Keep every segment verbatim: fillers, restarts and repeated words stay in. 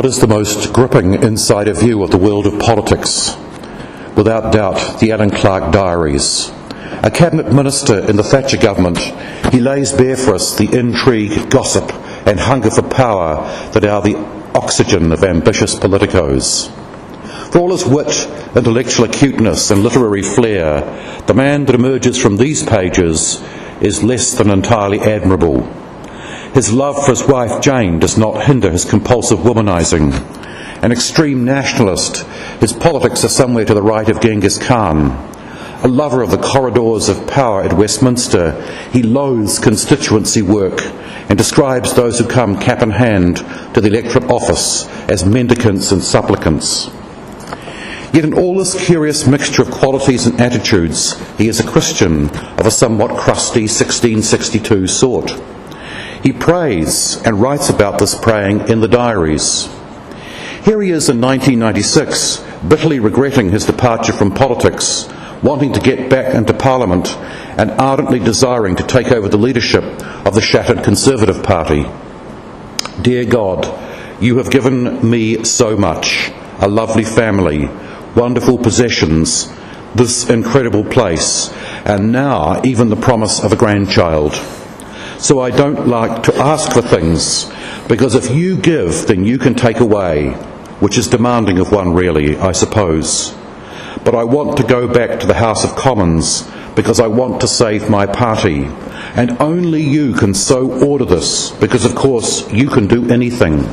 What is the most gripping insider view of the world of politics? Without doubt, the Alan Clark Diaries. A cabinet minister in the Thatcher government, he lays bare for us the intrigue, gossip and hunger for power that are the oxygen of ambitious politicos. For all his wit, intellectual acuteness and literary flair, the man that emerges from these pages is less than entirely admirable. His love for his wife Jane does not hinder his compulsive womanising. An extreme nationalist, his politics are somewhere to the right of Genghis Khan. A lover of the corridors of power at Westminster, he loathes constituency work and describes those who come cap in hand to the electorate office as mendicants and supplicants. Yet in all this curious mixture of qualities and attitudes, he is a Christian of a somewhat crusty sixteen sixty-two sort. He prays and writes about this praying in the diaries. Here he is in nineteen ninety-six, bitterly regretting his departure from politics, wanting to get back into Parliament and ardently desiring to take over the leadership of the shattered Conservative Party. Dear God, you have given me so much, a lovely family, wonderful possessions, this incredible place, and now even the promise of a grandchild. So I don't like to ask for things, because if you give, then you can take away, which is demanding of one really, I suppose. But I want to go back to the House of Commons because I want to save my party. And only you can so order this, because of course you can do anything.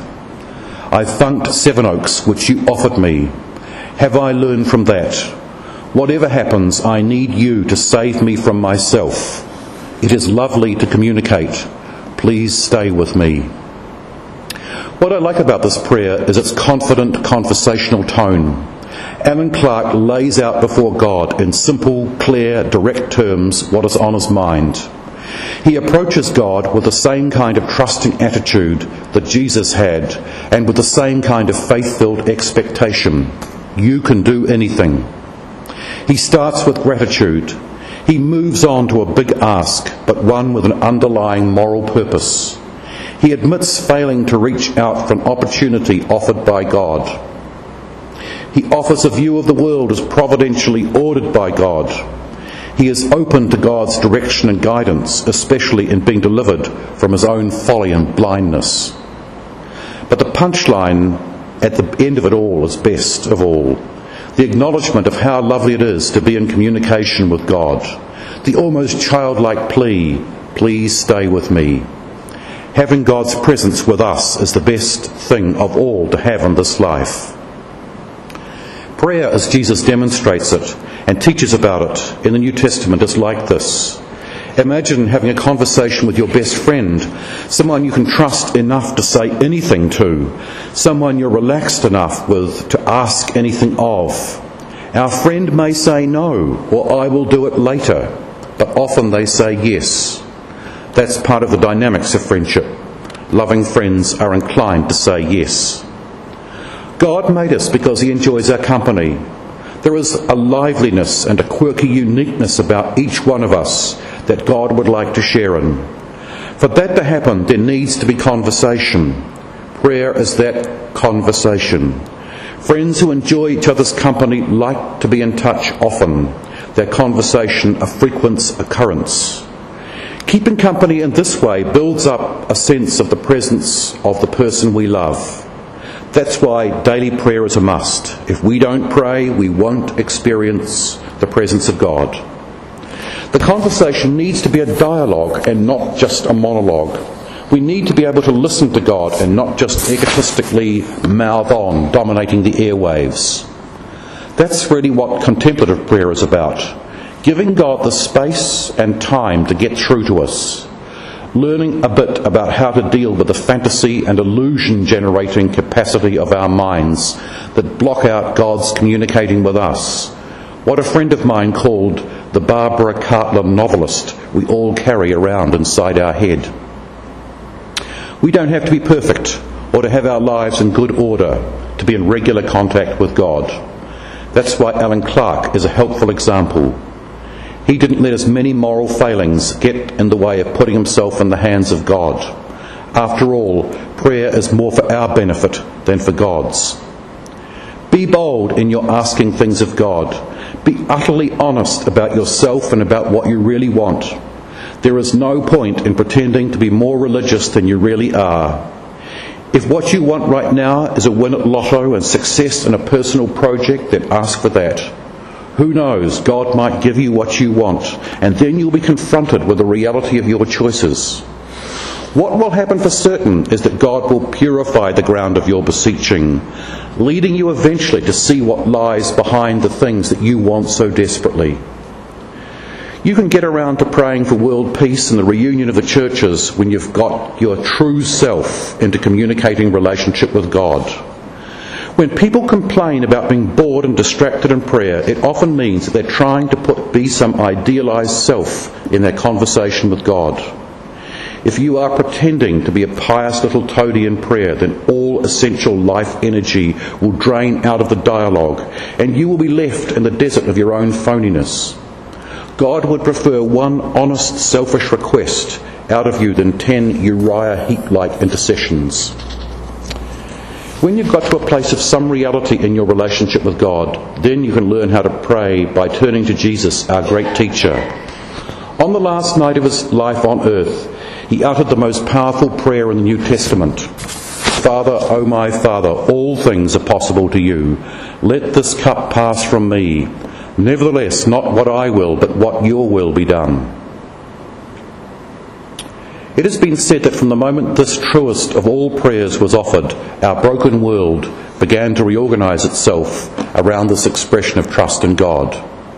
I funked Sevenoaks, which you offered me. Have I learned from that? Whatever happens, I need you to save me from myself. It is lovely to communicate. Please stay with me. What I like about this prayer is its confident conversational tone. Alan Clark lays out before God in simple, clear, direct terms what is on his mind. He approaches God with the same kind of trusting attitude that Jesus had, and with the same kind of faith-filled expectation. You can do anything. He starts with gratitude. He moves on to a big ask, but one with an underlying moral purpose. He admits failing to reach out for an opportunity offered by God. He offers a view of the world as providentially ordered by God. He is open to God's direction and guidance, especially in being delivered from his own folly and blindness. But the punchline at the end of it all is best of all. The acknowledgement of how lovely it is to be in communication with God. The almost childlike plea, please stay with me. Having God's presence with us is the best thing of all to have in this life. Prayer, as Jesus demonstrates it and teaches about it in the New Testament, is like this. Imagine having a conversation with your best friend, someone you can trust enough to say anything to, someone you're relaxed enough with to ask anything of. Our friend may say no, or I will do it later, but often they say yes. That's part of the dynamics of friendship. Loving friends are inclined to say yes. God made us because he enjoys our company. There is a liveliness and a quirky uniqueness about each one of us that God would like to share in. For that to happen, there needs to be conversation. Prayer is that conversation. Friends who enjoy each other's company like to be in touch often, their conversation a frequent occurrence. Keeping company in this way builds up a sense of the presence of the person we love. That's why daily prayer is a must. If we don't pray, we won't experience the presence of God. The conversation needs to be a dialogue and not just a monologue. We need to be able to listen to God and not just egotistically mouth on, dominating the airwaves. That's really what contemplative prayer is about. Giving God the space and time to get through to us. Learning a bit about how to deal with the fantasy and illusion-generating capacity of our minds that block out God's communicating with us. What a friend of mine called the Barbara Cartland novelist we all carry around inside our head. We don't have to be perfect or to have our lives in good order to be in regular contact with God. That's why Alan Clark is a helpful example. He didn't let his many moral failings get in the way of putting himself in the hands of God. After all, prayer is more for our benefit than for God's. Be bold in your asking things of God. Be utterly honest about yourself and about what you really want. There is no point in pretending to be more religious than you really are. If what you want right now is a win at lotto and success in a personal project, then ask for that. Who knows, God might give you what you want, and then you'll be confronted with the reality of your choices. What will happen for certain is that God will purify the ground of your beseeching, leading you eventually to see what lies behind the things that you want so desperately. You can get around to praying for world peace and the reunion of the churches when you've got your true self into communicating relationship with God. When people complain about being bored and distracted in prayer, it often means that they're trying to put be some idealised self in their conversation with God. If you are pretending to be a pious little toady in prayer, then all essential life energy will drain out of the dialogue, and you will be left in the desert of your own phoniness. God would prefer one honest, selfish request out of you than ten Uriah Heep-like intercessions. When you've got to a place of some reality in your relationship with God, then you can learn how to pray by turning to Jesus, our great teacher. On the last night of his life on earth, he uttered the most powerful prayer in the New Testament. Father, O my Father, all things are possible to you. Let this cup pass from me. Nevertheless, not what I will, but what your will be done. It has been said that from the moment this truest of all prayers was offered, our broken world began to reorganise itself around this expression of trust in God.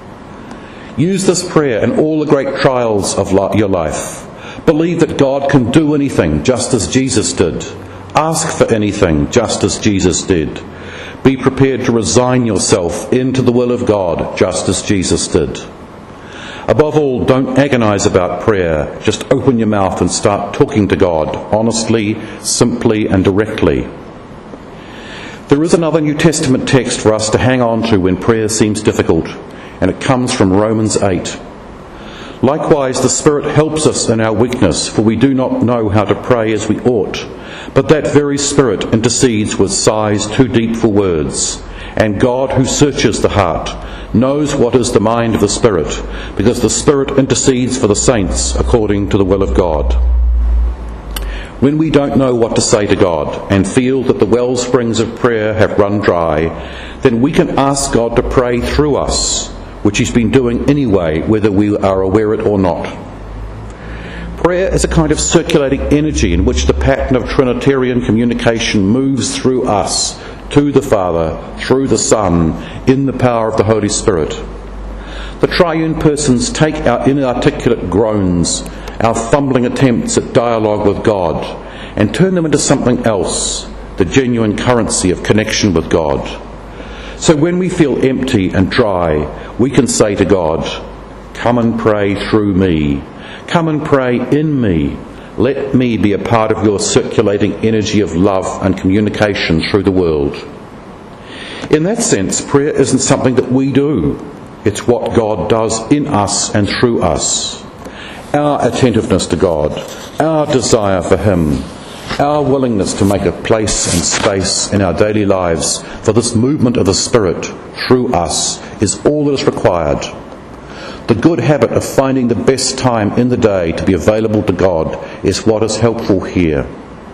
Use this prayer in all the great trials of your life. Believe that God can do anything, just as Jesus did. Ask for anything, just as Jesus did. Be prepared to resign yourself into the will of God, just as Jesus did. Above all, don't agonise about prayer. Just open your mouth and start talking to God, honestly, simply and directly. There is another New Testament text for us to hang on to when prayer seems difficult, and it comes from Romans eight. Likewise, the Spirit helps us in our weakness, for we do not know how to pray as we ought. But that very Spirit intercedes with sighs too deep for words. And God, who searches the heart, knows what is the mind of the Spirit, because the Spirit intercedes for the saints according to the will of God. When we don't know what to say to God and feel that the well springs of prayer have run dry, then we can ask God to pray through us, which he's been doing anyway, whether we are aware it or not. Prayer is a kind of circulating energy in which the pattern of Trinitarian communication moves through us, to the Father, through the Son, in the power of the Holy Spirit. The triune persons take our inarticulate groans, our fumbling attempts at dialogue with God, and turn them into something else, the genuine currency of connection with God. So when we feel empty and dry, we can say to God, "Come and pray through me. Come and pray in me. Let me be a part of your circulating energy of love and communication through the world." In that sense, prayer isn't something that we do. It's what God does in us and through us. Our attentiveness to God, our desire for him, our willingness to make a place and space in our daily lives for this movement of the Spirit through us is all that is required. The good habit of finding the best time in the day to be available to God is what is helpful here.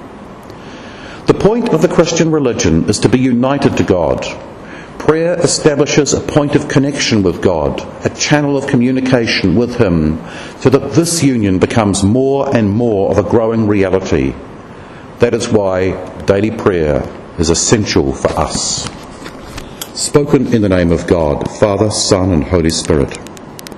The point of the Christian religion is to be united to God. Prayer establishes a point of connection with God, a channel of communication with him, so that this union becomes more and more of a growing reality. That is why daily prayer is essential for us. Spoken in the name of God, Father, Son and Holy Spirit.